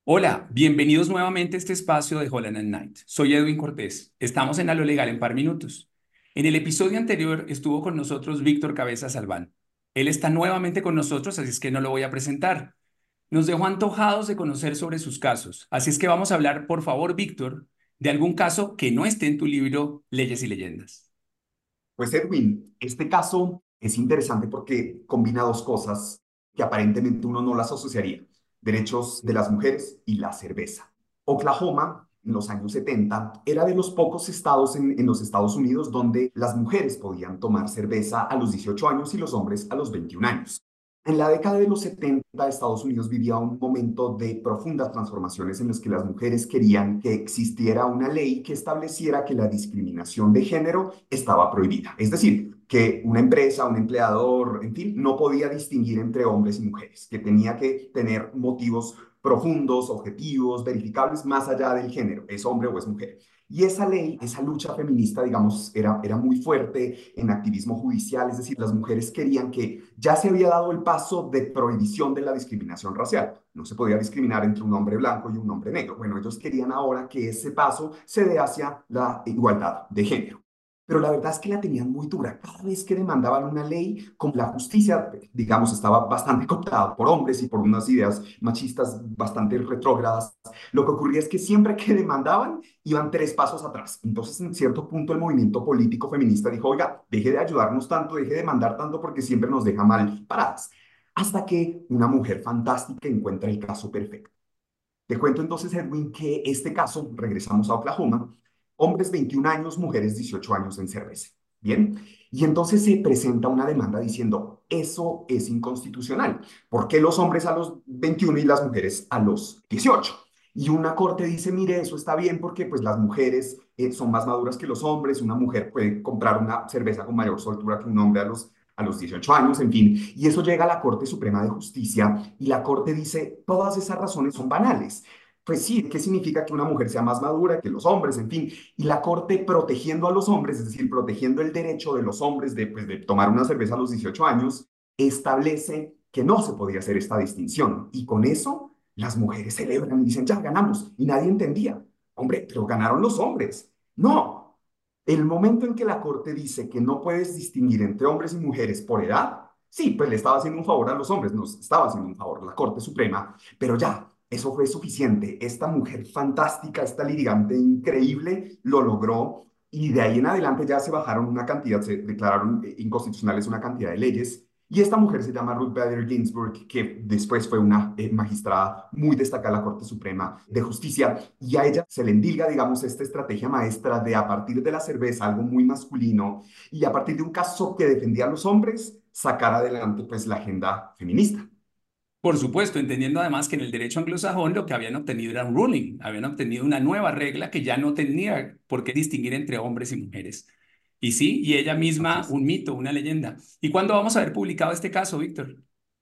Hola, bienvenidos nuevamente a este espacio de Holland and Knight. Soy Edwin Cortés. Estamos en A lo Legal en par minutos. En el episodio anterior estuvo con nosotros Víctor Cabeza Salván. Él está nuevamente con nosotros, así es que no lo voy a presentar. Nos dejó antojados de conocer sobre sus casos, así es que vamos a hablar, por favor, Víctor, de algún caso que no esté en tu libro Leyes y Leyendas. Pues Edwin, este caso es interesante porque combina dos cosas que aparentemente uno no las asociaría: derechos de las mujeres y la cerveza. Oklahoma, en los años 70, era de los pocos estados en los Estados Unidos donde las mujeres podían tomar cerveza a los 18 años y los hombres a los 21 años. En la década de los 70, Estados Unidos vivía un momento de profundas transformaciones en los que las mujeres querían que existiera una ley que estableciera que la discriminación de género estaba prohibida. Es decir, que una empresa, un empleador, en fin, no podía distinguir entre hombres y mujeres, que tenía que tener motivos profundos, objetivos, verificables, más allá del género, es hombre o es mujer. Y esa ley, esa lucha feminista, digamos, era muy fuerte en activismo judicial, es decir, las mujeres querían que ya se había dado el paso de prohibición de la discriminación racial. No se podía discriminar entre un hombre blanco y un hombre negro. Bueno, ellos querían ahora que ese paso se dé hacia la igualdad de género. Pero la verdad es que la tenían muy dura. Cada vez que demandaban una ley, como la justicia, digamos, estaba bastante cooptada por hombres y por unas ideas machistas bastante retrógradas, lo que ocurría es que siempre que demandaban, iban tres pasos atrás. Entonces, en cierto punto, el movimiento político feminista dijo: oiga, deje de ayudarnos tanto, deje de mandar tanto porque siempre nos deja mal paradas. Hasta que una mujer fantástica encuentra el caso perfecto. Te cuento entonces, Edwin, que este caso, regresamos a Oklahoma, hombres 21 años, mujeres 18 años en cerveza. Bien, y entonces se presenta una demanda diciendo: eso es inconstitucional. ¿Por qué los hombres a los 21 y las mujeres a los 18? Y una corte dice: mire, eso está bien porque pues las mujeres son más maduras que los hombres, una mujer puede comprar una cerveza con mayor soltura que un hombre a los 18 años, en fin. Y eso llega a la Corte Suprema de Justicia y la Corte dice: todas esas razones son banales. Pues sí, ¿qué significa que una mujer sea más madura que los hombres? En fin, y la Corte, protegiendo a los hombres, es decir, protegiendo el derecho de los hombres de, pues, de tomar una cerveza a los 18 años, establece que no se podía hacer esta distinción. Y con eso, las mujeres celebran y dicen: ya ganamos. Y nadie entendía: hombre, pero ganaron los hombres. No, el momento en que la Corte dice que no puedes distinguir entre hombres y mujeres por edad, sí, pues le estaba haciendo un favor a los hombres, nos estaba haciendo un favor la Corte Suprema, pero ya, eso fue suficiente. Esta mujer fantástica, esta litigante increíble, lo logró y de ahí en adelante ya se bajaron una cantidad, se declararon inconstitucionales una cantidad de leyes. Y esta mujer se llama Ruth Bader Ginsburg, que después fue una magistrada muy destacada de la Corte Suprema de Justicia, y a ella se le endilga, digamos, esta estrategia maestra de, a partir de la cerveza, algo muy masculino, y a partir de un caso que defendía a los hombres, sacar adelante pues la agenda feminista. Por supuesto, entendiendo además que en el derecho anglosajón lo que habían obtenido era un ruling, habían obtenido una nueva regla que ya no tenía por qué distinguir entre hombres y mujeres. Y sí, y ella Así misma es. un mito, una leyenda. ¿Y cuándo vamos a ver publicado este caso, Víctor?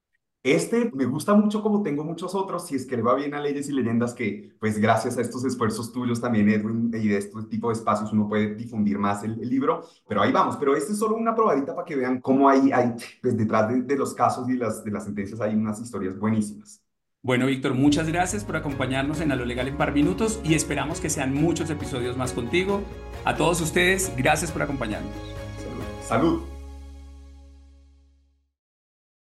Este me gusta mucho, como tengo muchos otros, si es que le va bien a Leyes y Leyendas, que pues gracias a estos esfuerzos tuyos también, Edwin, y de este tipo de espacios uno puede difundir más el libro, pero ahí vamos. Pero este es solo una probadita para que vean cómo hay pues detrás de los casos y de las sentencias hay unas historias buenísimas. Bueno, Víctor, muchas gracias por acompañarnos en A lo Legal en par minutos y esperamos que sean muchos episodios más contigo. A todos ustedes, gracias por acompañarnos. Salud. Salud.